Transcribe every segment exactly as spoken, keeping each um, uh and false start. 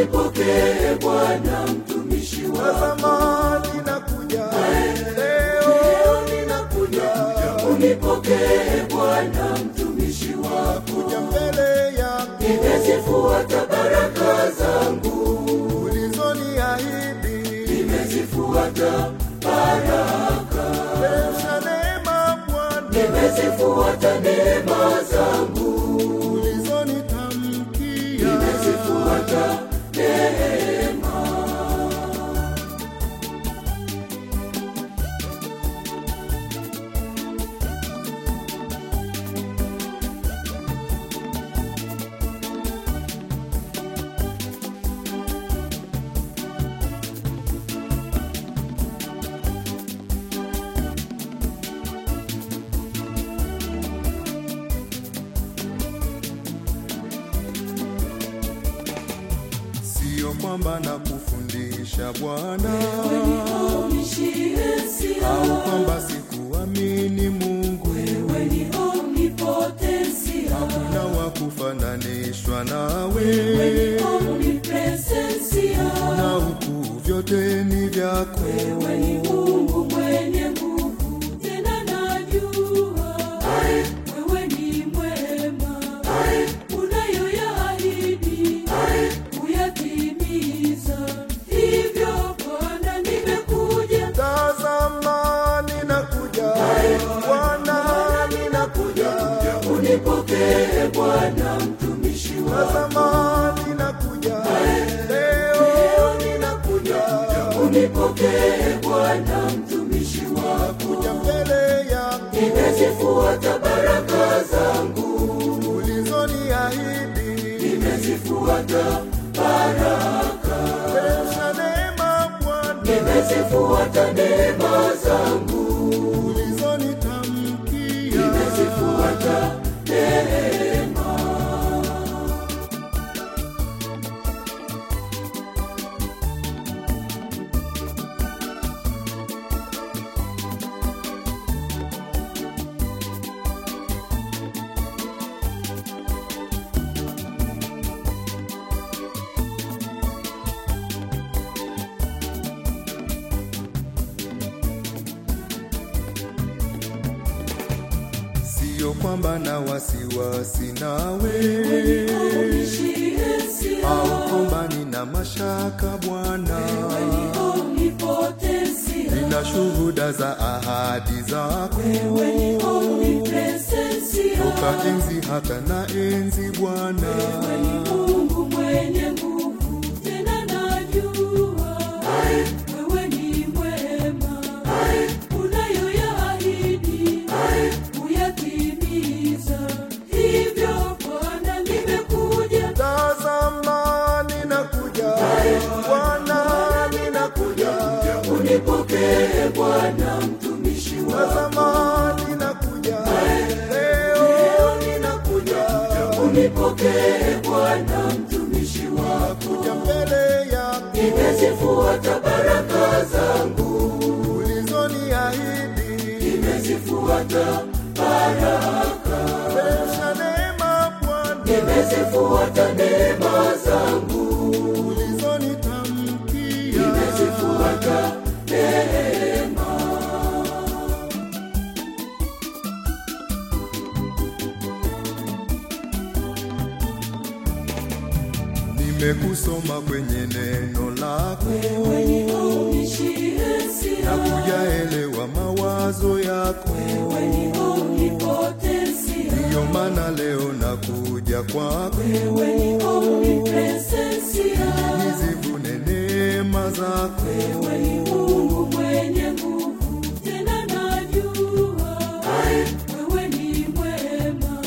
Unipokee Bwana mtumishi wako. Tazama ninakuja, Leo ninakuja. Unipokee Bwana mtumishi wako. kuja mbele yako, Nimezifuata baraka zangu ulizoniahidi. Nimezifuata baraka. Resha neema Bwana, Nimezifuata neema zangu ulizonitamkia. Nimezifuata neema. Sio kwamba nakufundisha Bwana, Omniscientia, au kwamba sikuamini Mungu. wewe ni omnipotensia, Hakuna wa kufananishwa nawe, wewe ni omnipresensia, na ukuu vyote ni vyako. wewe ni Mungu mwenye nguvu, tena najua wewe ni mwema, unayoyaahidi kuyatimiza. Hivyo Bwana nimekuja, Tazama ninakuja, Bwana ninakuja. unipokee Bwana mtumishi wako. Tazama ninakuja, leo ninakuja. Unipokee Bwana mtumishi wako. Kuja mbele yako, Nimezifuata baraka zangu ulizoniahidi. Nimezifuata baraka. Resha neema Bwana, Nimezifuata neema zangu ulizonitamkia. Nimezifuata neema. Sio kwamba na wasiwasi nawe, Omniscientia, au kwamba nina mashaka Bwana. omnipotensia, Nina shuhuda za ahadi zako, wewe ni omnipresensia, toka enzi hata na enzi Bwana. wewe ni Mungu mwenye nguvu, tena najua wewe ni mwema, unayoyaahidi kuyatimiza. Hivyo Bwana nimekuja, Tazama ninakuja, Bwana ninakuja. unipokee Bwana mtumishi wako. Tazama ninakuja, leo ninakuja. Unipokee Bwana mtumishi wako. Kuja mbele yako, Nimezifuata baraka zangu ulizoniahidi. Nimezifuata baraka. Resha neema Bwana, Nimezifuata neema zangu ulizonitamkia. Nimezifuata neema. Nimekusoma kwenye neno lako, Wewe ni omniscientia, na kuyaelewa mawazo yako. wewe ni omnipotensia, Ndiyo maana leo nakuja kwako, wewe ni omnipresensia, nizivune neema zako. wewe ni Mungu mwenye nguvu, tena najua wewe ni mwema,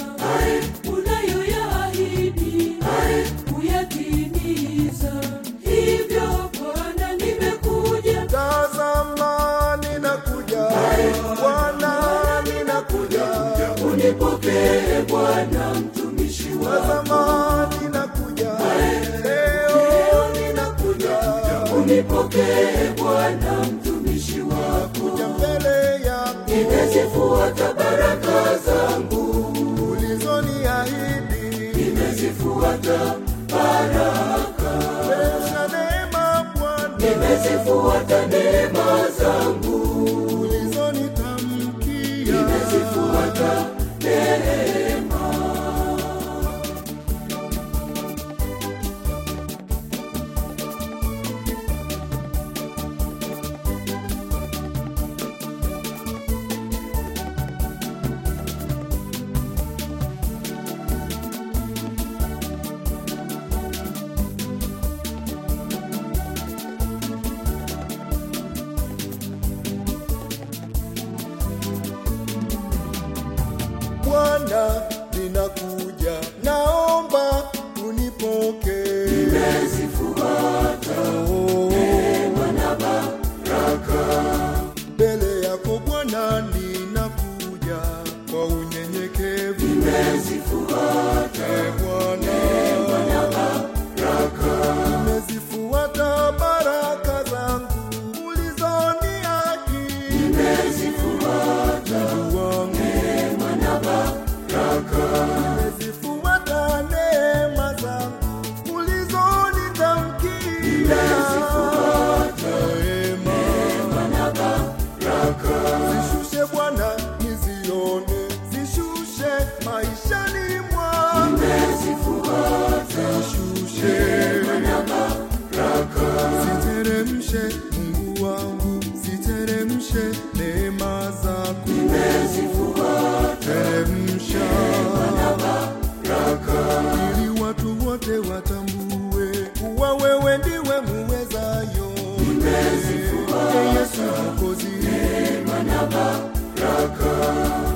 unayoyaahidi kuyatimiza. Hivyo Bwana nimekuja, Tazama ninakuja, Bwana ninakuja. unipokee Bwana mtumishi wako. Tazama ninakuja, leo ninakuja. Unipokee Bwana mtumishi wako. Kuja mbele yako, Nimezifuata baraka zangu ulizoniahidi. Nimezifuata baraka. nimezifuata neema zangu, ulizonitamkia, nimezifuata neema. Bwana, ninakuja, naomba unipokee. Nimezifuata Oh, neema na baraka, mbele yako Bwana ninakuja kwa unyenyekevu. nimezifuata Ee Bwana, neema na baraka, nimezifuata baraka zangu ulizoniahidi. nimezifuata Mungu wangu, neema na baraka, nimezifuata neema zangu ulizonitamkia. nimezifuata Neema, neema na baraka, zishushe Bwana nizione, zishushe maishani mwangu. nimezifuata Zishushe, neema na baraka, ziteremshe Mungu wangu, ziteremshe neema zako. nimezifuata Teremsha na baraka, ili watu wote watambue kuwa wewe ndiwe muwezayo. Ee Yesu Mwokozi, neema na baraka,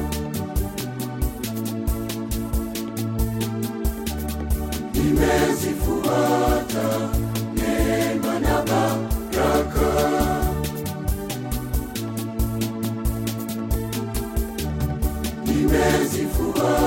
nimezifuata neema na baraka, nimezifuata